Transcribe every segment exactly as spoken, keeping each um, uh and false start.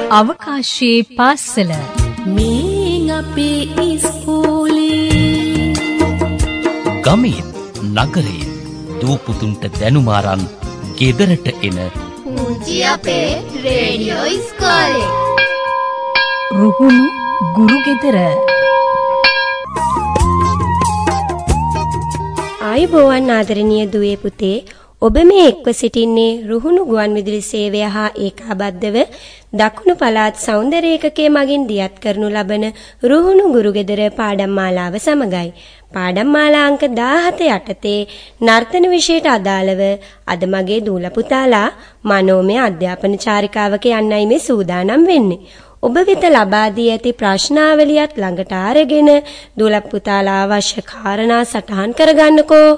අවකාශයේ පාසල මේ අපේ ඉස්කෝලේ ගමේ නගරේ දූපුතුන්ට දැනුම අරන් ගෙදරට එන පුංචි අපේ රේඩියෝ ඉස්කෝලේ රුහුණු ගුරු ගෙදර. ආයුබෝවන් ආදරණීය දුවේ පුතේ, ඔබ මේ එක්ව සිටින්නේ රුහුණු ගුවන්විදුලි සේවය හා ඒකාබද්ධව දකුණු පළාත් සෞන්දර්ය ඒකකයේ මගින් දියත් කරනු ලබන රුහුණු ගුරු ගෙදර පාඩම් මාලාව සමගයි. පාඩම් මාලා අංක දාහත යටතේ නර්තන විෂයට අදාළව අද මගේ දූල පුතාලා මනෝමය අධ්‍යාපන චාරිකාවක යන්නයි මේ සූදානම් වෙන්නේ. ඔබ වෙත ලබා දී ඇති ප්‍රශ්නාවලියත් ළඟට අරගෙන දූල පුතාලා අවශ්‍ය කාරණා සටහන් කරගන්නකෝ.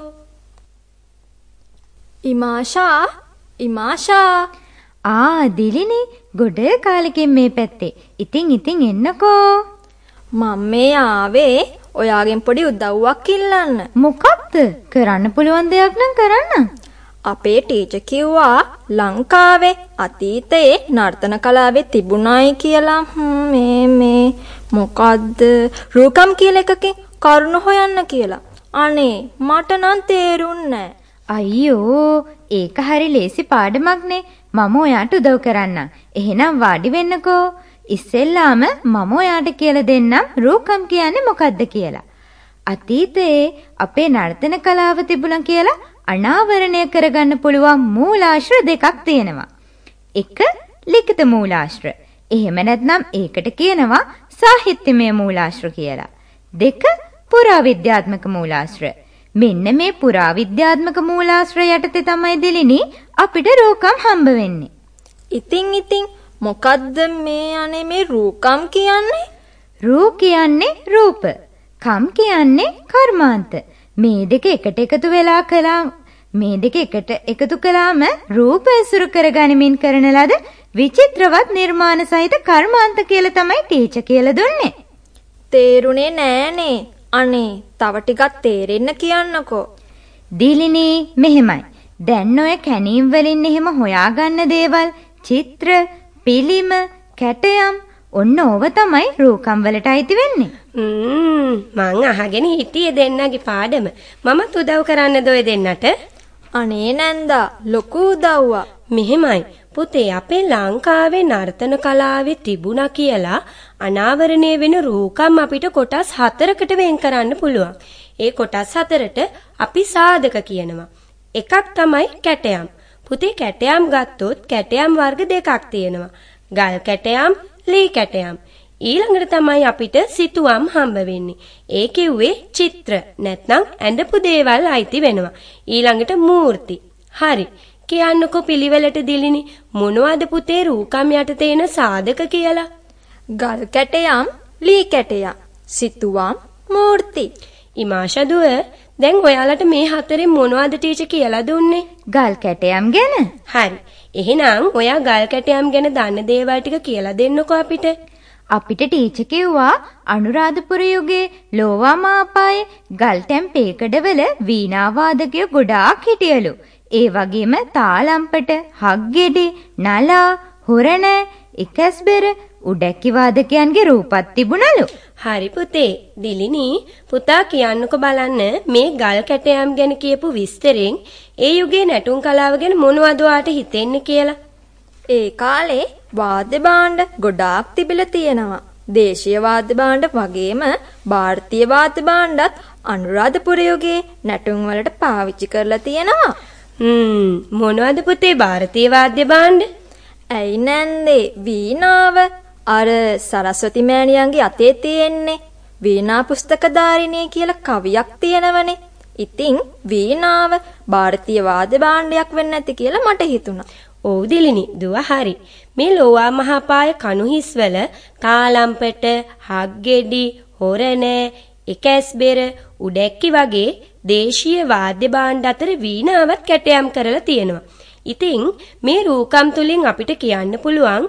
ඉමාෂා ඉමාෂා ආ දිලිනි ගොඩ කාලෙකින් මේ පැත්තේ. ඉතින් ඉතින් එන්නකෝ. මම මේ ආවේ ඔයාගෙන් පොඩි උදව්වක් ඉල්ලන්න. මොකක්ද? කරන්න පුළුවන් දෙයක් නම් කරන්න. අපේ ටීචර් කිව්වා ලංකාවේ අතීතයේ නර්තන කලාවේ තිබුණායි කියලා. මේ මේ මොකද්ද? රූකම් කියලා එකකින් කරුණ හොයන්න කියලා. අනේ මට නම් තේරුන්නේ නැහැ. අයියෝ ඒක හරි ලේසි පාඩමක්නේ. මම ඔයාට උදව් කරන්නම්. එහෙනම් වාඩි වෙන්නකෝ. ඉස්සෙල්ලාම මම ඔයාට කියලා දෙන්නම් රූකම් කියන්නේ මොකද්ද කියලා. අතීතයේ අපේ නර්තන කලාව තිබුණා කියලා අනාවරණය කරගන්න පුළුවන් මූලාශ්‍ර දෙකක් තියෙනවා. එක ලිඛිත මූලාශ්‍ර. එහෙම නැත්නම් ඒකට කියනවා සාහිත්‍යමය මූලාශ්‍ර කියලා. දෙක පුරාවිද්‍යාත්මක මූලාශ්‍ර. මෙන්න මේ පුරාවිද්‍යාත්මක මූලාශ්‍ර යටතේ තමයි දෙලිනි අපිට රූකම් හම්බ වෙන්නේ. ඉතින් ඉතින් මොකද්ද මේ අනේ මේ රූකම් කියන්නේ? රූ කියන්නේ රූප, කම් කියන්නේ කර්මාන්ත. මේ දෙක එකට එකතු වෙලා කළා මේ දෙක එකට එකතු කළාම රූප ඇසුරු කරගනිමින් කරන ලද විචිත්‍රවත් නිර්මාණ සහිත කර්මාන්ත කියලා තමයි ටීචර් කියලා දුන්නේ. තේරුනේ නෑනේ. අනේ තව ටිකක් තේරෙන්න කියන්නකෝ. දිලිනි මෙහෙමයි. දැන් ඔය කැණීම් වලින් එහෙම හොයාගන්න දේවල්, චිත්‍ර, පිළිම, කැටයම් ඔන්න ඕව තමයි රූකම් වලට අයිති වෙන්නේ. හ්ම් මං අහගෙන හිටියේ දෙන්නගේ පාඩම. මමත් උදව් කරන්නද ඔය දෙන්නට? අනේ නැන්දා ලොකු උදව්වක්. මෙහෙමයි පුතේ, අපේ ලංකාවේ නර්තන කලාවේ තිබුණා කියලා අනාවරණය වෙන රූකම් අපිට කොටස් හතරකට වෙන් කරන්න පුළුවන්. ඒ කොටස් හතරට අපි සාධක කියනවා. එකක් තමයි කැටයම්. පුතේ කැටයම් ගත්තොත් කැටයම් වර්ග දෙකක් තියෙනවා. ගල් කැටයම්, ලී කැටයම්. ඊළඟට තමයි අපිට සිතුවම් හම්බ වෙන්නේ. ඒ කිව්වේ චිත්‍ර නැත්නම් ඇඳපු දේවල් අයිති වෙනවා. ඊළඟට මූර්ති. හරි. කියන්නකෝ පිළිවෙලට දිලිනි මොනවද පුතේ රූකම් යටතේ එන සාධක කියලා? ගල් කැටයම්, ලී කැටයම්, සිතුවම්, මූර්ති. ඉමාෂා දුව, දැන් ඔයාලට මේ හතරෙන් මොනවද ටීචර් කියලා දුන්නේ? ගල් කැටයම් ගැන. හරි. එහෙනම් ඔයා ගල් කැටයම් ගැන දන්න දේවල් ටික කියලා දෙන්නකෝ අපිට. අපිට ටීචර් කිව්වා අනුරාධපුර යුගයේ ලෝවා මාපායේ ගල් ටැම්පේකඩවල වීණා වාදකයෝ ගොඩාක් හිටියලු. ඒ වගේම තාලම්පට, හග්ගෙඩි, නලා, හොරණ, එකස්බෙර, උඩැක්කි වාදකයන්ගේ රූපත් තිබුණලු. හරි පුතේ. දිලිනි පුතා කියන්නකෝ බලන්න මේ ගල් කැටයම් ගැන කියපු විස්තරෙන් ඒ යුගයේ නැටුම් කලාව ගැන මොනවද ඔයාට හිතෙන්නේ කියලා? ඒ කාලේ වාද්‍ය භාණ්ඩ ගොඩාක් තිබිලා තියෙනවා. දේශීය වාද්‍ය භාණ්ඩ වගේම ಭಾರತೀಯ වාද්‍ය භාණ්ඩත් අනුරාධපුර යුගයේ නැටුම් වලට පාවිච්චි කරලා තියෙනවා. හ්ම් මොනවද පුතේ ಭಾರತೀಯ වාද්‍ය භාණ්ඩ? ඇයි නැන්දේ වීණාව අර සරස්වති මෑණියන්ගේ අතේ තියෙන්නේ. වීණා පුස්තකධාරිණී කියලා කවියක් තියෙනවනේ. ඉතින් වීණාව ಭಾರತೀಯ වාද්‍ය භාණ්ඩයක් වෙන්න ඇති කියලා මට හිතුණා. ඔව් දිලිනි දුව හරි. මේ ලෝවා මහපාය කණුහිස්වල තාලම්පට, හග්ගෙඩි, හොරණ, එකස්බෙර, උඩැක්කි වගේ දේශීය වාද්‍ය භාණ්ඩ අතර වීණාවත් කැටයම් කරලා තියෙනවා. ඉතින් මේ රූකම් තුලින් අපිට කියන්න පුළුවන්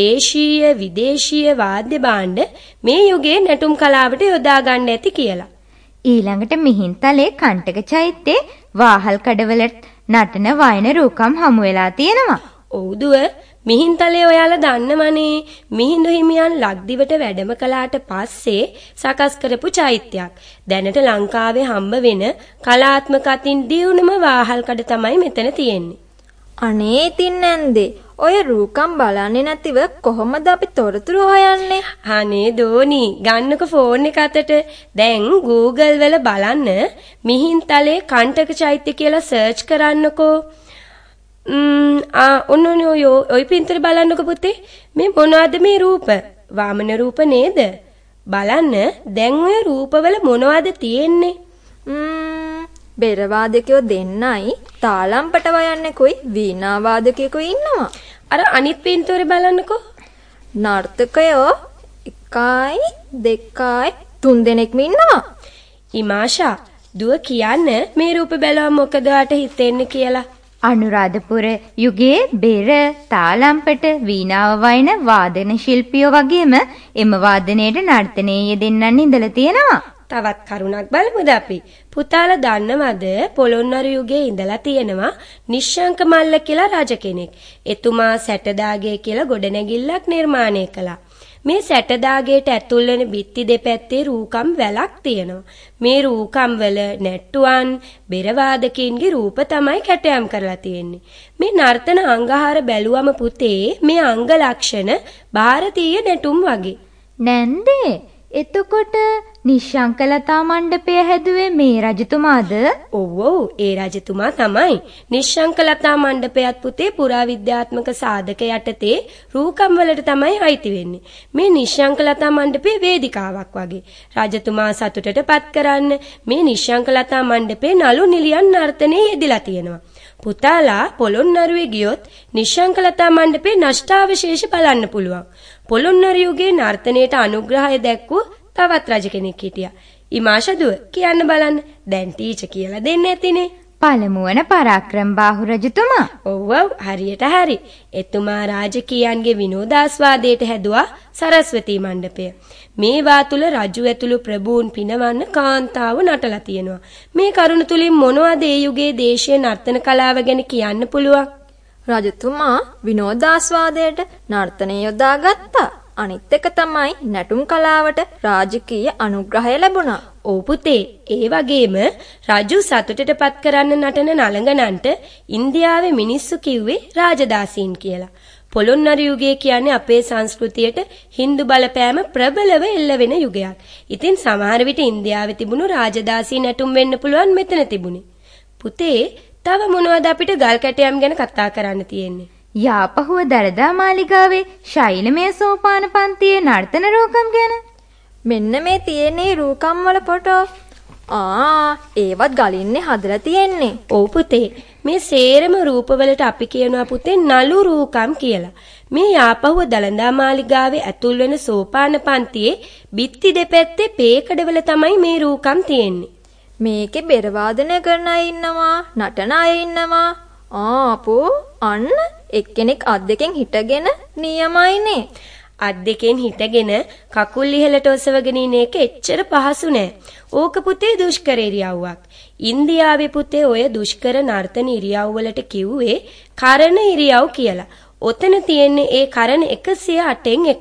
දේශීය විදේශීය වාද්‍ය භාණ්ඩ මේ යුගයේ නැටුම් කලාවට යොදා ගන්න ඇති කියලා. ඊළඟට මිහින්තලේ කණ්ඨක චෛත්‍යයේ වාහල් කඩවල නටන වයන රූකම් හමු වෙලා තියෙනවා. ඔව් දුව මිහින්තලේ ඔයාලා දන්නවනේ මිහිඳු හිමියන් ලක්දිවට වැඩම කළාට පස්සේ සකස් කරපු චෛත්‍යයක්. දැනට ලංකාවේ හම්බ වෙන කලාත්මක අතින් දියුණුම වාහල්කඩ තමයි මෙතන තියෙන්නේ. අනේ ඉතින් නැන්දේ ඔය රූකම් බලන්නේ නැතිව කොහොමද අපි තොරතුරු හොයන්නේ? අනේ දෝනි ගන්නක ෆෝන් එක අතට. දැන් Google වල බලන්න මිහින්තලේ කණ්ඨක චෛත්‍ය කියලා සර්ච් කරන්නකෝ. ම්ම් ආ ඔන්නෝ යෝ ඔය පින්තර බලන්නකෝ පුතේ. මේ මොනවද මේ රූප? වාමන රූප නේද? බලන්න දැන් ඔය රූපවල මොනවද තියෙන්නේ? ම්ම් බෙර වාදකයෝ දෙන්නයි තාලම්පට වයන්නෙකුයි වීණා වාදකයෙකුයි ඉන්නවා. අර අනිත් පින්තූරේ බලන්නකෝ. නර්තකයෝ එකයි දෙකයි තුන් දෙනෙක්ම ඉන්නවා. ඉමාෂා දුව කියන්න මේ රූප බැලුවම මොකද ඔයාට හිතෙන්නේ කියලා. අනුරාධපුර යුගයේ බෙර, තාලම්පට, වීණාව වයින් වාදන ශිල්පියෝ වගේම එම වාදනයේට නර්තනයේ යෙදෙන්නන් ඉඳලා තියෙනවා. තවත් කරුණක් බලමුද අපි. පුතාලා දන්නවද පොළොන්නරු යුගයේ ඉඳලා තියෙනවා නිශ්ශංක මල්ල කියලා රජ කෙනෙක්. එතුමා සැටදාගේ කියලා ගොඩනැගිල්ලක් නිර්මාණය කළා. මේ සැටදාගේට ඇතුල් වෙන බිත්ති දෙපැත්තේ රූකම් වැලක් තියෙනවා. මේ රූකම් වල නැට්ටුවන් බෙරවාදකින්ගේ රූප තමයි කැටයම් කරලා තියෙන්නේ. මේ නර්තන අංගහාර බැලුවම පුතේ මේ අංග ලක්ෂණ ಭಾರತೀಯ නැටුම් වගේ. නැන්දේ එතකොට නිශ්ශංකලතා මණ්ඩපය හැදුවේ මේ රජතුමාද? ඔව් ඔව් ඒ රජතුමා තමයි. නිශ්ශංකලතා මණ්ඩපයත් පුතේ පුරාවිද්‍යාත්මක සාධක යටතේ රූකම් වලට තමයි අයිති වෙන්නේ. මේ නිශ්ශංකලතා මණ්ඩපේ වේදිකාවක් වගේ. රජතුමා සතුටටපත් කරන්න මේ නිශ්ශංකලතා මණ්ඩපේ නළු නිලියන් නර්තනයේ යෙදලා තියෙනවා. පුතාලා පොළොන්නරුවේ ගියොත් නිශ්ශංකලතා මණ්ඩපේ නෂ්ටාවශේෂ බලන්න පුළුවන්. පොළොන්නරු යුගයේ නර්තනයට අනුග්‍රහය දැක්වූ තවත් රජ කෙනෙක් හිටියා. ඉමාෂදුව කියන්න බලන්න. දැන් ටීචර් කියලා දෙන්න ඇතිනේ. පළමුවන පරාක්‍රම බාහු රජතුමා. ඔව් ඔව් හරියට හරි. එතුමා රාජකීයන්ගේ විනෝදාස්වාදයට හැදුවා සරස්වතී මණ්ඩපය. මේවා තුල රජු ඇතුළු ප්‍රභූන් පිනවන්න කාන්තාව නටලා තියෙනවා. මේ කරුණ තුලින් මොනවද ඒ යුගයේ දේශීය නර්තන කලාව ගැන කියන්න පුළුවන්? රජතුමා විනෝදාස්වාදයට නර්තනය යොදාගත්තා. අනිත් එක තමයි නැටුම් කලාවට රාජකීය අනුග්‍රහය ලැබුණා. ඔව් පුතේ, ඒ වගේම රජු සතුටටපත් කරන්න නටන නලංගනන්ට ඉන්දියාවේ මිනිස්සු කිව්වේ රාජදාසීන් කියලා. පොළොන්නරු යුගය කියන්නේ අපේ සංස්කෘතියට හින්දු බලපෑම ප්‍රබලව එල්ල වෙන යුගයක්. ඉතින් සමහර විට ඉන්දියාවේ තිබුණු රාජදාසී නැටුම් වෙන්න පුළුවන් මෙතන තිබුණේ. පුතේ, තව මොනවද අපිට ගල් කැටයම් ගැන කතා කරන්න තියෙන්නේ? යාපහුව දළදා මාලිගාවේ ශෛලමය සෝපාන පන්තියේ නර්තන රූකම් ගැන. මෙන්න මේ තියෙන්නේ රූකම් වල ෆොටෝ. ආ ඒවත් ගලින්නේ හදලා තියෙන්නේ. ඔව් පුතේ, මේ සේරම රූපවලට අපි කියනවා පුතේ නළු රූකම් කියලා. මේ යාපහුව දළදා මාලිගාවේ ඇතුල් වෙන සෝපාන පන්තියේ බිත්ති දෙපැත්තේ පේකඩවල තමයි මේ රූකම් තියෙන්නේ. මේකේ බෙර වාදනය කරන අය ඉන්නවා, නටන අය ඉන්නවා. ආපෝ අන්න එක්කෙනෙක් අත් දෙකෙන් හිටගෙන නියමයිනේ. අත් දෙකෙන් හිටගෙන කකුල් ඉහළට ඔසවගෙන ඉන්න එක එච්චර පහසු නෑ. ඕක පුතේ දුෂ්කර ඉරියව්වක්. ඉන්දියාවේ පුතේ ඔය දුෂ්කර නර්තන ඉරියව් වලට කිව්වේ කරණ ඉරියව් කියලා. ඔතන තියෙන්නේ ඒ කරණ එකසිය අටෙන් එකක්.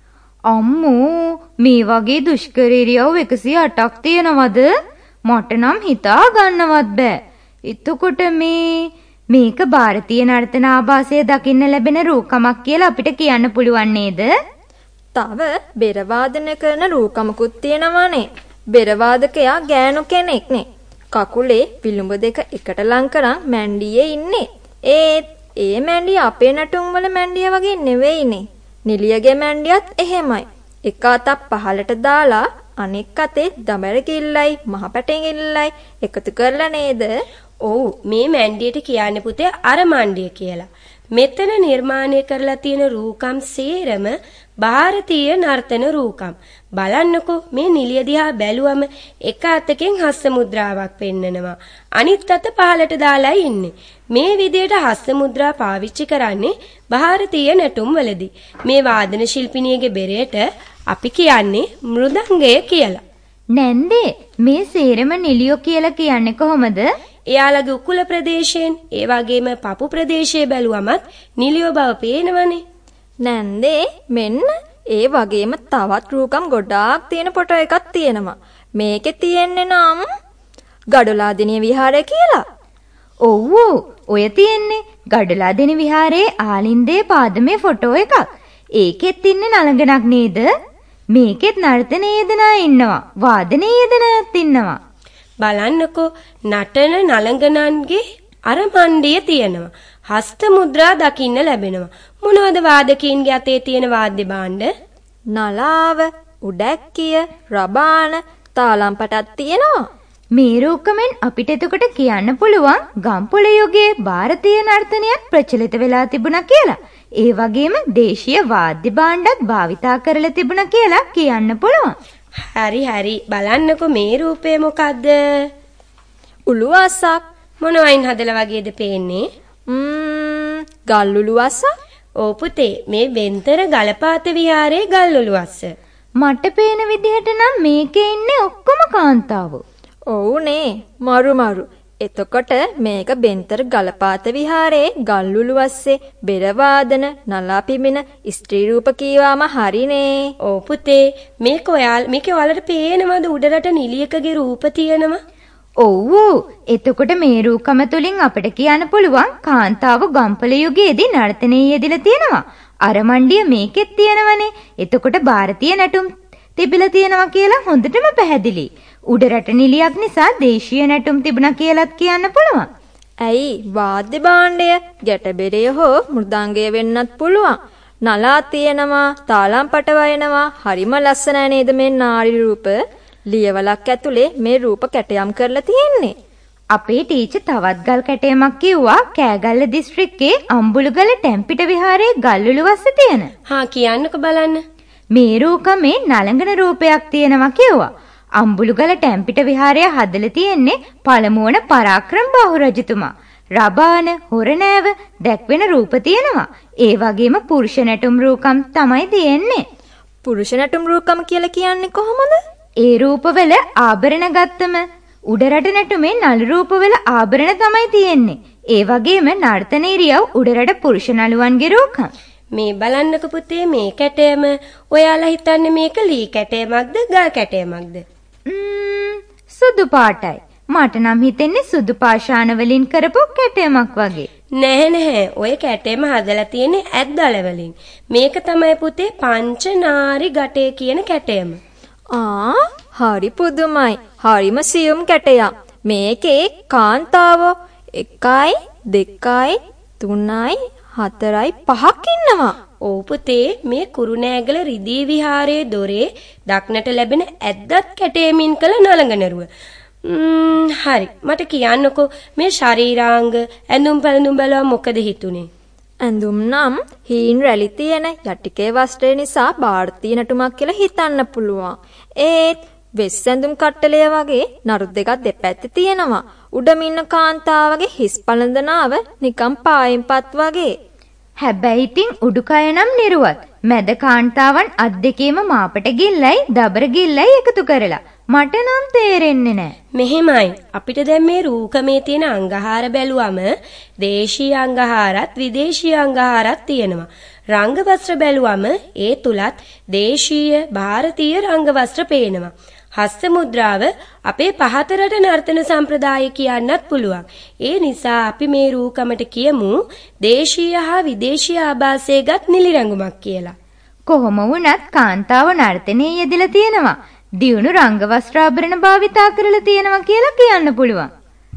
අම්මෝ මේ වගේ දුෂ්කර ඉරියව් එකසිය අටක් තියෙනවද? මට නම් හිතා ගන්නවත් බෑ. එතකොට මේ මේක ಭಾರತೀಯ නර්තන ආభాසය දකින්න ලැබෙන රූකමක් කියලා අපිට කියන්න පුළුවන් නේද? තව බෙර වාදනය කරන රූකමකුත් තියෙනවානේ. බෙර වාදකයා ගෑනු කෙනෙක්නේ. කකුලේ විලුඹ දෙක එකට ලං කරන් මැන්ඩියේ ඉන්නේ. ඒත් ඒ මැන්ඩිය අපේ නටුම් වල මැන්ඩිය වගේ නෙවෙයිනේ. නිලියගේ මැන්ඩියත් එහෙමයි. එක අතක් පහලට දාලා අනෙක් අතේ දමර කිල්ලයි මහ පැටෙඟිල්ලයි එකතු කරලා නේද? ඔව්, මේ මැන්ඩියට කියන්නේ පුතේ අර මණ්ඩිය කියලා. මෙතන නිර්මාණය කරලා තියෙන රූකම් සේරම ಭಾರತೀಯ නර්තන රූකම්. බලන්නකෝ මේ නිලිය දිහා බැලුවම එක අතකින් හස්ත මුද්‍රාවක් පෙන්නනවා. අනිත් අත පහලට දාලා ඉන්නේ. මේ විදියට හස්ත මුද්‍රා පාවිච්චි කරන්නේ ಭಾರತೀಯ නැටුම් වලදී. මේ වාදන ශිල්පිනියගේ බෙරයට අපි කියන්නේ මෘදංගය කියලා. නැන්දේ මේ සේරම නිලියෝ කියලා කියන්නේ කොහොමද? එයාලගේ උකුල ප්‍රදේශයෙන් ඒ වගේම පපු ප්‍රදේශයේ බැලුවමත් නිලියෝ බව පේනවනේ. නැන්දේ මෙන්න ඒ වගේම තවත් රූකම් ගොඩාක් තියෙන ෆොටෝ එකක් තියෙනවා. මේකේ තියෙන්නේ නම් ගඩොලාදෙණිය විහාරය කියලා. ඔව් ඔය තියෙන්නේ ගඩොලාදෙණිය විහාරයේ ආලින්දේ පාදමේ ෆොටෝ එකක්. ඒකෙත් ඉන්නේ නලංගනක් නේද? මේකෙත් නර්තනයේ යෙදෙනා ඉන්නවා. වාදනයේ යෙදෙනාත් ඉන්නවා. බලන්නකෝ නටන නලංගනන්ගේ අර මණ්ඩිය තියෙනවා. හස්ත මුද්‍රා දකින්න ලැබෙනවා. මොනවද වාදකීන්ගේ අතේ තියෙන වාද්‍ය භාණ්ඩ? නලාව, උඩැක්කිය, රබාන, තාලම්පටක් තියෙනවා. මේ රූකමෙන් අපිට එතකොට කියන්න පුළුවන් ගම්පොළ යුගයේ ಭಾರತೀಯ නර්තනයක් ප්‍රචලිත වෙලා තිබුණා කියලා. ඒ වගේම දේශීය වාද්‍ය භාණ්ඩත් භාවිතා කරලා තිබුණා කියලා කියන්න පුළුවන්. හරි හරි බලන්නකෝ මේ රූපය මොකද්ද? උළුවස්සක්. මොන වයින් හදලා වගේද පේන්නේ? ම්ම් ගල් උළුවස්සක්. ඕ පුතේ මේ බෙන්තර ගලපාත විහාරයේ ගල් උළුවස්ස. මට පේන විදිහට නම් මේකේ ඉන්නේ ඔක්කොම කාන්තාවෝ. ඔව්නේ මරු මරු. එතකොට මේක බෙන්තර ගලපාත විහාරයේ ගල්ලුළුවස්සේ බෙරවාදන නලා පිමින ස්ත්‍රී රූප කීවාම හරිනේ. ඕ පුතේ මේක ඔයාල මේකේ ඔයාලට පේනවද උඩරට නිලියකගේ රූප තියෙනවා? ඔව් එතකොට මේ රූකම තුලින් අපිට කියන්න පුළුවන් කාන්තාව ගම්පල යුගයේදී නර්තනයේ යෙදලා තියෙනවා. අර මණ්ඩිය මේකෙත් තියෙනවනේ. එතකොට ಭಾರತೀಯ නැටුම් තිබිලා තියෙනවා කියලා හොඳටම පැහැදිලි. උඩරට නිලියක් නිසා දේශීය නැටුම් තිබුණා කියලාත් කියන්න පුළුවන්. ඇයි වාද්‍ය භාණ්ඩය ගැටබෙරය හෝ මෘදංගය වෙන්නත් පුළුවන්. නලා තියෙනවා, තාලම්පට වයනවා. හරිම ලස්සනයි නේද මේ නාරි රූප? ලියවලක් ඇතුලේ මේ රූප කැටයම් කරලා තියෙන්නේ. අපේ ටීචර් තවත් ගල් කැටයමක් කිව්වා කෑගල්ල දිස්ත්‍රික්කයේ අම්බුලුගල ටැම්පිට විහාරයේ ගල්උළුවස්ස තියෙන. හා කියන්නකෝ බලන්න. මේ රූකමේ නලංගන රූපයක් තියෙනවා කිව්වා. අම්බුලුගල ටැම්පිට විහාරය හදලා තියෙන්නේ පළමුවන පරාක්‍රම බාහු රජතුමා. රබාන, හොරනෑව දැක්වෙන රූප තියෙනවා. ඒ වගේම පුරුෂ නැටුම් රූකම් තමයි තියෙන්නේ. පුරුෂ නැටුම් රූකම් කියලා කියන්නේ කොහොමද? ඒ රූපවල ආභරණ ගත්තම උඩරට නැටුමේ නළු රූපවල ආභරණ තමයි තියෙන්නේ. ඒ වගේම නර්තන ඉරියව් උඩරට පුරුෂ නළුවන්ගේ රූකම්. මේ බලන්නක පුතේ මේ කැටයම ඔයාලා හිතන්නේ මේක ලී කැටයමක්ද ගල් කැටයමක්ද? ම්ම් සුදු පාටයි. මට නම් හිතෙන්නේ සුදු පාෂාණ වලින් කරපු කැටයමක් වගේ. නැහැ නැහැ. ඔය කැටයම හදලා තියෙන්නේ ඇත්දල වලින්. මේක තමයි පුතේ පංචනාරි ගටේ කියන කැටයම. ආ හරි පුදුමයි. හරිම සියුම් කැටයක්. මේකේ කාන්තාවෝ එකයි දෙකයි තුනයි හතරයි පහක් ඉන්නවා. ඕ පුතේ මේ කුරුණෑගල රිදී විහාරයේ දොරේ දක්නට ලැබෙන ඇද්දත් කැටයමින් කළ නලංගනරුව. ම්ම් හරි මට කියන්නකෝ මේ ශරීරාංග ඇඳුම් පැළඳුම් බලව මොකද හිතුනේ? ඇඳුම් නම් හීන් රැලි තියෙන යටිකේ වස්ත්‍රය නිසා ಭಾರತೀಯ නටුමක් කියලා හිතන්න පුළුවන්. ඒත් වෙස් ඇඳුම් කට්ටලය වගේ නරු දෙකක් දෙපැත්තේ තියෙනවා. උඩම ඉන්න කාන්තාවගේ හිස් පළඳනාව නිකම් පායෙන්පත් වගේ. හැබැයි ඉතින් උඩුකය නම් නිරුවත්. මැද කාන්තාවන් අත් දෙකේම මාපට ගිල්ලයි දබර ගිල්ලයි එකතු කරලා. මට නම් තේරෙන්නේ නැහැ. මෙහෙමයි. අපිට දැන් මේ රූකමේ තියෙන අංගහාර බැලුවම දේශීය අංගහාරත් විදේශීය අංගහාරත් තියෙනවා. රංග වස්ත්‍ර බැලුවම ඒ තුලත් දේශීය ಭಾರತೀಯ රංග වස්ත්‍ර පේනවා. හස්ත මුද්‍රාව අපේ පහතරට නර්තන සම්ප්‍රදාය කියන්නත් පුළුවන්. ඒ නිසා අපි මේ රූකමට කියමු දේශීය හා විදේශීය ආభాසයේගත් නිලි රංගුමක් කියලා. කොහොම වුණත් කාන්තාව නර්තනයේ යෙදලා තියෙනවා. දියුණු රංග වස්ත්‍රාභරණ භාවිතා කරලා තියෙනවා කියලා කියන්න පුළුවන්.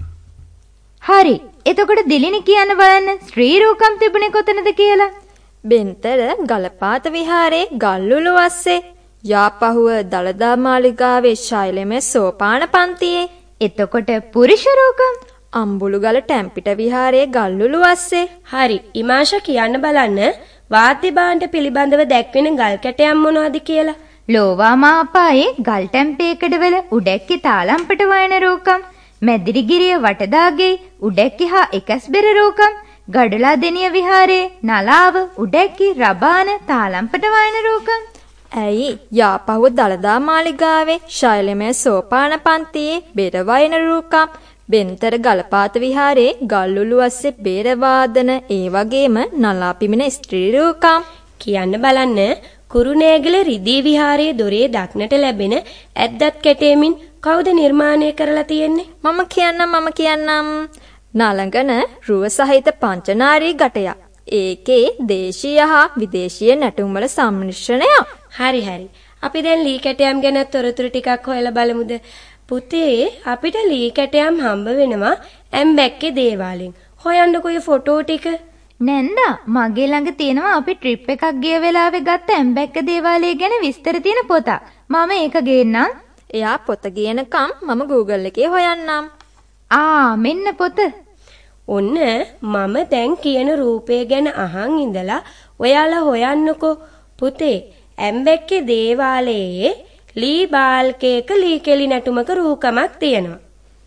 හරි. එතකොට දිලිනි කියන්න බලන්න ශ්‍රී රූකම් තිබුණේ කොතනද කියලා. බෙන්තර ගලපාත විහාරයේ ගල්උළුවස්සේ යාපහුව දලදා මාලිගාවේ ශෛලමේ සෝපාන පන්තියේ. එතකොට පුරුෂ රූකම් අම්බුලුගල ටැම්පිට විහාරයේ ගල්උළුවස්සේ. හරි. ඉමාෂා කියන්න බලන්න වාද්‍ය භාණ්ඩ පිළිබඳව දැක්වෙන ගල් කැටයම් මොනවද කියලා. ලෝවාමාපායේ ගල් ටැම්පේකඩවල උඩැක්කි තාලම්පට වයන රූකම්, මැදිරිගිරිය වටදාගේ උඩැක්කි හා එකස් බෙර රූකම්, ගඩොලාදෙණිය විහාරයේ නලාව උඩැක්කි රබාන තාලම්පට වයන රූකම්. ඇයි යාපහුව දලදා මාලිගාවේ ශෛලමය සෝපාන පන්තියේ බෙර වයන රූකම්, බෙන්තර ගල්පාත විහාරේ ගල්ලුළු අස්සේ බේර වාදන ඒ වගේම නලා පිමින ස්ත්‍රී රූකම් කියන්න බලන්න කුරුණෑගල රිදී විහාරයේ දොරේ දක්නට ලැබෙන ඇද්දත් කැටේමින් කවුද නිර්මාණය කරලා තියෙන්නේ? මම කියන්නම් මම කියන්නම් නලංගන රුව සහිත පංචනාරී ගැටයක්. ඒකේ දේශීය හා විදේශීය නැටුම් වල සම්මිශ්‍රණයක්. හරි හරි. අපි දැන් ලී කැටයම් ගැන තොරතුරු ටිකක් හොයලා බලමුද? පුතේ අපිට ලී කැටයම් හම්බ වෙනවා ඇම්බැක්කේ දේවාලෙන්. හොයන්නකෝ ඒ ෆොටෝ ටික. නැන්දා මගේ ළඟ තියෙනවා අපි ට්‍රිප් එකක් ගිය වෙලාවේ ගත්ත ඇම්බැක්ක දේවාලය ගැන විස්තර තියෙන පොතක්. මම ඒක ගේන්නම්. එයා පොත ගේනකම් මම Google එකේ හොයන්නම්. ආ මෙන්න පොත. ඔන්න මම දැන් කියන රූපය ගැන අහන් ඉඳලා ඔයාලා හොයන්නකෝ පුතේ ඇම්බැක්කේ දේවාලයේ ලී බාල්කේක ලී කෙලි නැටුමක රූකමක් තියෙනවා.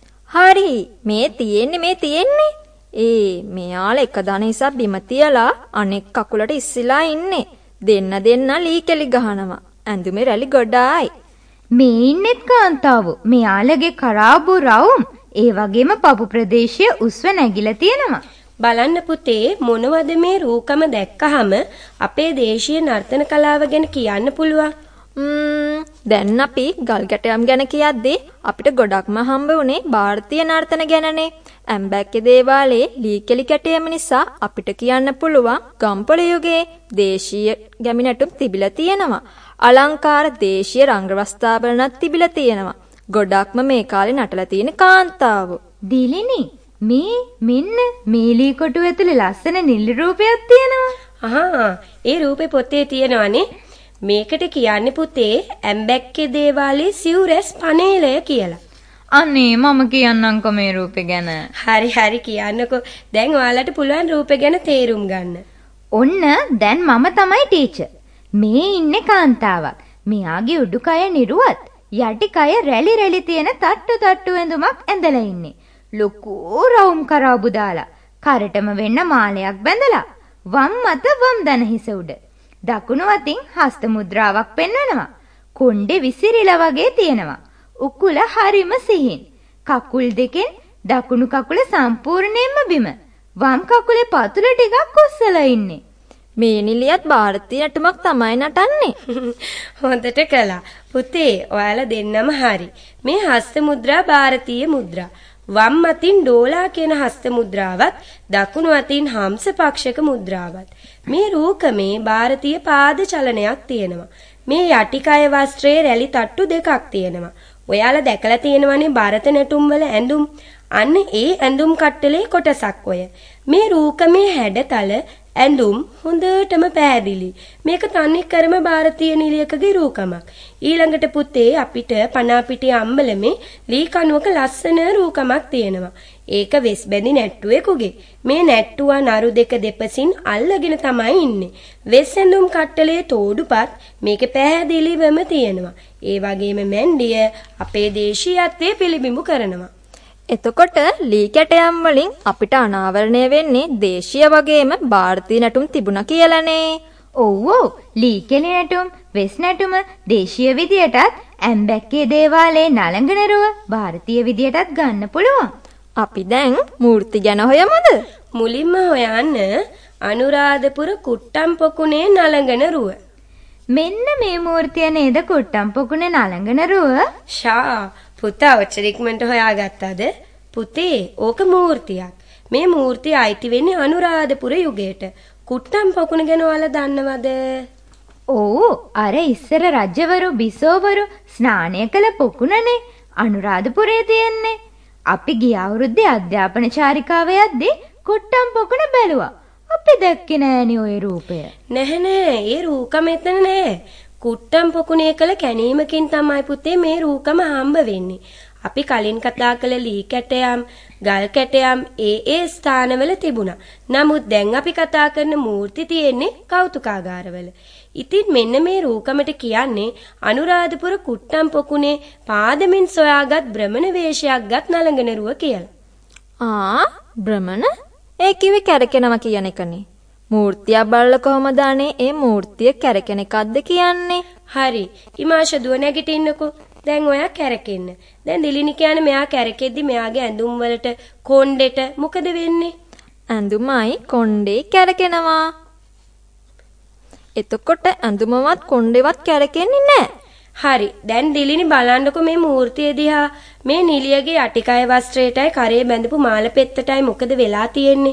හරි මේ තියෙන්නේ මේ තියෙන්නේ. ඒ මෙයාලා එක දණහිසක් බිම තියලා අනෙක් කකුලට ඉස්සිලා ඉන්නේ. දෙන්න දෙන්න ලී කෙලි ගහනවා. ඇඳුමේ රැලි ගොඩායි. මේ ඉන්නෙත් කාන්තාවෝ. මෙයාලගේ කරාබු රවුම් ඒ වගේම පපු ප්‍රදේශයේ උස්ව නැගිලා තියෙනවා. බලන්න පුතේ මොනවද මේ රූකම දැක්කහම අපේ දේශීය නර්තන කලාව ගැන කියන්න පුළුවන්. ම්ම් දැන් අපි ගල් ගැටයම් ගැන කියද්දී අපිට ගොඩක්ම හම්බ වුණේ ಭಾರತೀಯ නර්තන ගැනනේ. ඇම්බැක්කේ දේවාලයේ ලී කෙලි කැටයම නිසා අපිට කියන්න පුළුවන් ගම්පොළ යුගයේ දේශීය ගැමි නැටුම් තිබිලා තියෙනවා. අලංකාර දේශීය රංගවස්ථාවලනක් තිබිලා තියෙනවා. ගොඩක්ම මේ කාලේ නටලා තියෙන කාන්තාවෝ. දිලිනි මේ මෙන්න මේ ලී කොටුව ඇතුලේ ලස්සන නිල් රූපයක් තියෙනවා. අහා ඒ රූපේ පොතේ තියෙනවනේ. මේකට කියන්නේ පුතේ ඇම්බැක්කේ දේවාලයේ සිවුරැස් පනේලය කියලා. අනේ මම කියන්නම්කෝ මේ රූපේ ගැන. හරි හරි කියන්නකෝ. දැන් ඔයාලට පුළුවන් රූපේ ගැන තේරුම් ගන්න. ඔන්න දැන් මම තමයි ටීචර්. මේ ඉන්නේ කාන්තාවක්. මෙයාගේ උඩුකය නිරුවත්. යටිකය රැලි රැලි තියෙන තට්ටු තට්ටු ඇඳුමක් ඇඳලා ඉන්නේ. ලොකු රවුම් කරාබු දාලා. කරටම වෙන්න මාලයක් බැඳලා. වම් මත වම් දන හිස උඩ. දකුණු අතින් හස්ත මුද්‍රාවක් පෙන්වනවා. කොණ්ඩේ විසිරිලා වගේ තියෙනවා. උකුල හරිම සිහින්. කකුල් දෙකෙන් දකුණු කකුල සම්පූර්ණයෙන්ම බිම. වම් කකුලේ පතුල ටිකක් ඔස්සලා ඉන්නේ. මේ නිලියත් ಭಾರತೀಯ නටුමක් තමයි නටන්නේ. හොඳට කළා. පුතේ ඔයාලා දෙන්නම හරි. මේ හස්ත මුද්‍රා ಭಾರತೀಯ මුද්‍රා. වම් අතින් ඩෝලා කියන හස්ත මුද්‍රාවත් දකුණු අතින් හම්ස පක්ෂක මුද්‍රාවත්. මේ රූකමේ ಭಾರತೀಯ පාද චලනයක් තියෙනවා. මේ යටිකය වස්ත්‍රයේ රැලි තට්ටු දෙකක් තියෙනවා. ඔයාලා දැකලා තියෙනවනේ ಭಾರತ නැටුම් වල ඇඳුම්. අන්න ඒ ඇඳුම් කට්ටලේ කොටසක් ඔය. මේ රූකමේ හැඩතල ඇඳුම් හොඳටම පැහැදිලි. මේක තනි කරම ಭಾರತೀಯ නිලියකගේ රූකමක්. ඊළඟට පුතේ අපිට පනාපිටිය අම්බලමේ ලී කණුවක ලස්සන රූකමක් තියෙනවා. ඒක වෙස් බැඳි නැට්ටුවෙකුගේ. මේ නැට්ටුවා නරු දෙක දෙපසින් අල්ලගෙන තමයි ඉන්නේ. වෙස් ඇඳුම් කට්ටලේ තෝඩුපත් මේක පැහැදිලිවම තියෙනවා. ඒ වගේම මැන්ඩිය අපේ දේශීයත්වයේ පිළිබිඹු කරනවා. එතකොට ලී කැටයම් වලින් අපිට අනාවරණය වෙන්නේ දේශීය වගේම ಭಾರತೀಯ නැටුම් තිබුණා කියලානේ. ඔව් ඔව් ලී කෙලි නැටුම්, වෙස් නැටුම දේශීය විදියටත් ඇම්බැක්කේ දේවාලයේ නලංගන රුව ಭಾರತೀය විදියටත් ගන්න පුළුවන්. අපි දැන් මූර්ති ගැන හොයමුද? මුලින්ම හොයන්න අනුරාධපුර කුට්ටම් පොකුණේ නලංගන රුව. මෙන්න මේ මූර්තිය නේද කුට්ටම් පොකුණේ නලංගන රුව? ෂා පුතා ඔච්චර ඉක්මනට හොයාගත්තද? පුතේ ඕක මූර්තියක්. මේ මූර්තිය අයිති වෙන්නේ අනුරාධපුර යුගයට. කුට්ටම් පොකුණ ගැන ඔයාලා දන්නවද? ඔව් අර ඉස්සර රජවරු බිසෝවරු ස්නානය කළ පොකුණනේ අනුරාධපුරයේ තියෙන්නේ. අපි ගිය අවුරුද්දේ අධ්‍යාපන චාරිකාව යද්දී කුට්ටම් පොකුණ බැලුවා. අපි දැක්කේ නෑනේ ওই රූපය. නැහැ නෑ ඒ රූකම එතන නෑ. කුට්ටම් පොකුණේ කළ කැණීමකින් තමයි පුතේ මේ රූකම හම්බ වෙන්නේ. අපි කලින් කතා කළ ලී කැටයම්, ගල් කැටයම් ඒ ඒ ස්ථානවල තිබුණා. නමුත් දැන් අපි කතා කරන මූර්ති තියෙන්නේ කෞතුකාගාරවල. ඉතින් මෙන්න මේ රූකමට කියන්නේ අනුරාධපුර කුට්ටම් පොකුණේ පාදමින් සොයාගත් බ්‍රහ්මණ වේශයක්ගත් නලංගන රුව කියලා. ආ බ්‍රහ්මණ? ඒ කිව්වේ කැරකෙනවා කියන එකනේ. මූර්තිය බලලා කොහමද අනේ ඒ මූර්තිය කැරකෙන එකක්ද කියන්නේ? හරි. ඉමාෂ දුව නැගිටින්නකෝ. දැන් ඔයා කැරකෙන්න. දැන් දිලිනි කියන්නේ මෙයා කැරකෙද්දි මෙයාගේ ඇඳුම් වලට කොණ්ඩෙට මොකද වෙන්නේ? ඇඳුමයි කොණ්ඩේ කැරකෙනවා. එතකොට ඇඳුමවත් කොණ්ඩේවත් කැරකෙන්නේ නැහැ. හරි. දැන් දිලිනි බලන්නකො මේ මූර්තිය දිහා. මේ නිලියගේ යටිකය වස්ත්‍රයටයි කරේ බැඳපු මාල පෙත්තටයි මොකද වෙලා තියෙන්නේ?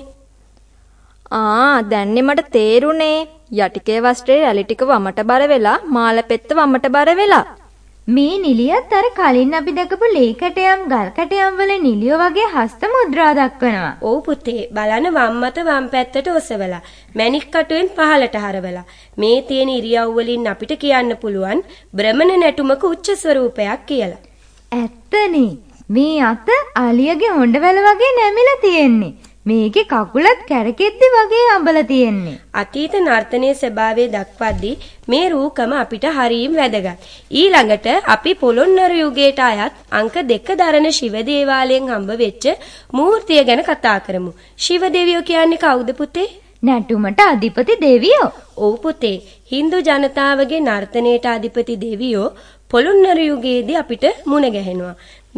ආ දැන්නේ මට තේරුනේ. යටිකේ වස්ත්‍රයේ රැලි ටික වමට බර වෙලා මාල පෙත්ත වමට බර වෙලා. මේ නිලියත් අර කලින් අපි දැකපු ලේකටයම් ගල්කටයම් වල නිලියෝ වගේ හස්ත මුද්‍රා දක්වනවා. ඔව් පුතේ බලන්න වම් මත වම් පැත්තට ඔසවලා මැණික් කටුවෙන් පහළට හරවලා මේ තියෙන ඉරියව් වලින් අපිට කියන්න පුළුවන් බ්‍රහ්මණ නැටුමක උච්ච ස්වරූපයක් කියලා. ඇත්තනේ මේ අත අලියගේ හොඬවැල වගේ නැමිලා තියෙන්නේ. මේකේ කකුලත් කැරකෙද්දි වගේ අඹලා තියෙන්නේ. අතීත නර්තනයේ ස්වභාවය දක්වද්දී මේ රූකම අපිට හරියම වැදගත්. ඊළඟට අපි පොළොන්නරු යුගයට අයත් අංක දෙක දරන ශිව දේවාලයෙන් හම්බ වෙච්ච මූර්තිය ගැන කතා කරමු. ශිව දෙවියෝ කියන්නේ කවුද පුතේ? නැටුමට අධිපති දෙවියෝ. ඔව් පුතේ. Hindu ජනතාවගේ නර්තනයට අධිපති දෙවියෝ පොළොන්නරු යුගයේදී අපිට මුණ ගැහෙනවා.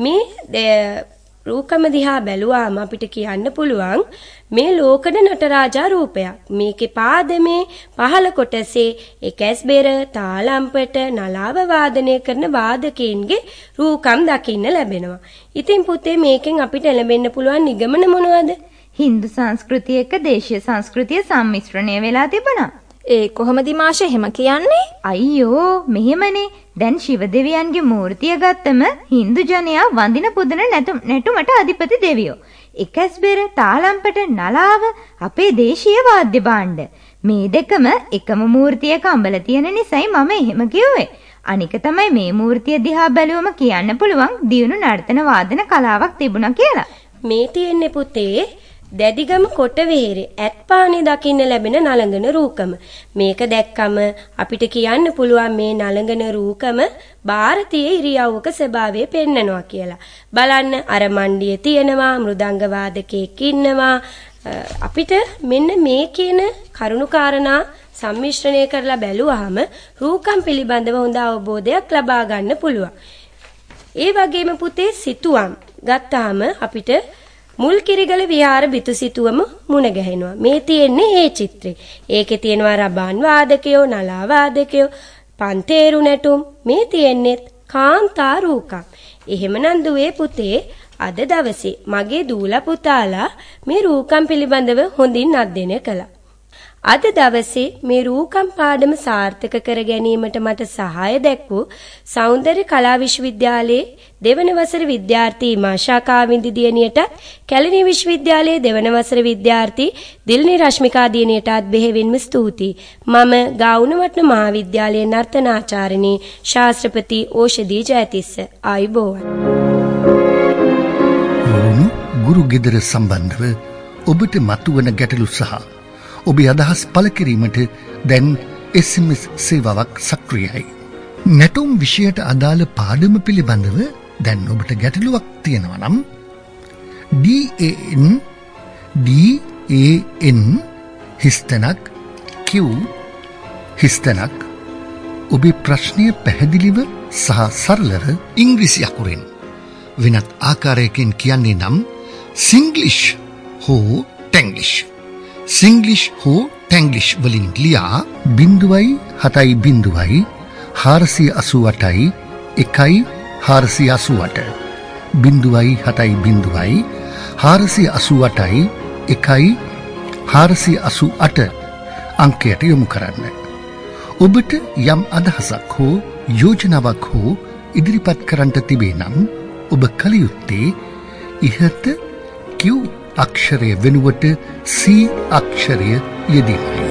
මේ රූකම දිහා බැලුවාම අපිට කියන්න පුළුවන් මේ ලෝකඩ නටරාජා රූපයක්. මේකේ පාදමේ පහළ කොටසේ එකස් බෙර, තාලම්පට, නලාව වාදනය කරන වාදකයින්ගේ රූකම් දකින්න ලැබෙනවා. ඉතින් පුතේ මේකෙන් අපිට ලැබෙන්න පුළුවන් නිගමන මොනවද? හින්දු සංස්කෘතිය එක්ක දේශීය සංස්කෘතිය සම්මිශ්‍රණය වෙලා තිබුණා. ඒ කොහොමද මාෂ එහෙම කියන්නේ? අයියෝ මෙහෙමනේ. දැන් ශිව දෙවියන්ගේ මූර්තිය ගත්තම හින්දු ජනයා වඳින පුදන නැටුමට අධිපති දෙවියෝ. එකස් බෙර, තාලම්පට, නලාව අපේ දේශීය වාද්‍ය භාණ්ඩ. මේ දෙකම එකම මූර්තියක අඹලා තියෙන නිසායි මම එහෙම කිව්වේ. අනික තමයි මේ මූර්තිය දිහා බැලුවම කියන්න පුළුවන් දියුණු නර්තන වාදන කලාවක් තිබුණා කියලා. මේ තියෙන්නේ පුතේ දැදිගම කොටවේරේ ඇත්පානේ දකින්න ලැබෙන නලංගන රූකම. මේක දැක්කම අපිට කියන්න පුළුවන් මේ නලංගන රූකම ಭಾರತೀಯ ඉරියව්වක ස්වභාවය පෙන්නනවා කියලා. බලන්න අර මණ්ඩිය තියෙනවා, මෘදංග වාදකයෙක් ඉන්නවා. අපිට මෙන්න මේ කියන කරුණුකාරණා සම්මිශ්‍රණය කරලා බැලුවාම රූකම් පිළිබඳව හොඳ අවබෝධයක් ලබා ගන්න පුළුවන්. ඒ වගේම පුතේ සිතුවම් ගත්තාම අපිට මුල් කිරිගල විහාර බිතුසිතුවම මුණ ගැහෙනවා. මේ තියෙන්නේ ඒ චිත්‍රේ. ඒකේ තියෙනවා රබාන් වාදකයෝ, නලා වාදකයෝ, පන්තේරු නැටුම්. මේ තියෙන්නේ කාන්තා රූකම්. එහෙමනම් දුවේ පුතේ අද දවසේ මගේ දූලා පුතාලා මේ රූකම් පිළිබඳව හොඳින් අධ්‍යයනය කළා. අද දවසේ මේ රූකම් පාඩම සාර්ථක කර ගැනීමට මට සහාය දැක්වූ සෞන්දර්ය කලා විශ්වවිද්‍යාලයේ දෙවන වසර විද්‍යාර්ථී මාෂා කාවින්දි දියණියටත් කැලණි විශ්වවිද්‍යාලයේ දෙවන වසර විද්‍යාර්ථී දිල්නි රශ්මිකා දියණියටත් බෙහෙවින්ම ස්තුතියි. මම ගාවුණවට්න මහාවිද්‍යාලයේ නර්තනාචාර්යනී ශාස්ත්‍රපති ඕෂධී ජයතිස්ස. ආයුබෝවන්. ගුරු ගෙදර සම්බන්ධව ඔබට මතුවන ගැටලු සහ ඔබේ අදහස් පළ කිරීමට දැන් එස් එම් එස් සේවාවක් සක්‍රියයි. නැටුම් විෂයට අදාළ පාඩම පිළිබඳව දැන් ඔබට ගැටලුවක් තියෙනවා නම් ඩී ඒ එන් ඩී ඒ එන් හිස්තැනක් Q හිස්තැනක් ඔබේ ප්‍රශ්නය පැහැදිලිව සහ සරලව ඉංග්‍රීසි අකුරෙන් වෙනත් ආකාරයකින් කියන්නේ නම් සිංග්ලිෂ් හෝ ටැන්ග්ලිෂ් සිංග්ලිෂ් හෝ ටැන්ග්ලිෂ් වලින් ලියා බිංදුවයි හතයි බිංදුවයි හාරසිය අසූ අටයි එකයි හාරසිය අසූ අට බිංදුවයි හතයි බිංදුවයි හාරසිය අසූ අටයි එකයි හාරසිය අසූ අට අංකයට යොමු කරන්න. ඔබට යම් අදහසක් හෝ යෝජනාවක් හෝ ඉදිරිපත් කරන්නට තිබේ නම් ඔබ කල යුත්තේ ඉහත Q අක්ෂරය වෙනුවට C අක්ෂරය යෙදීමයි.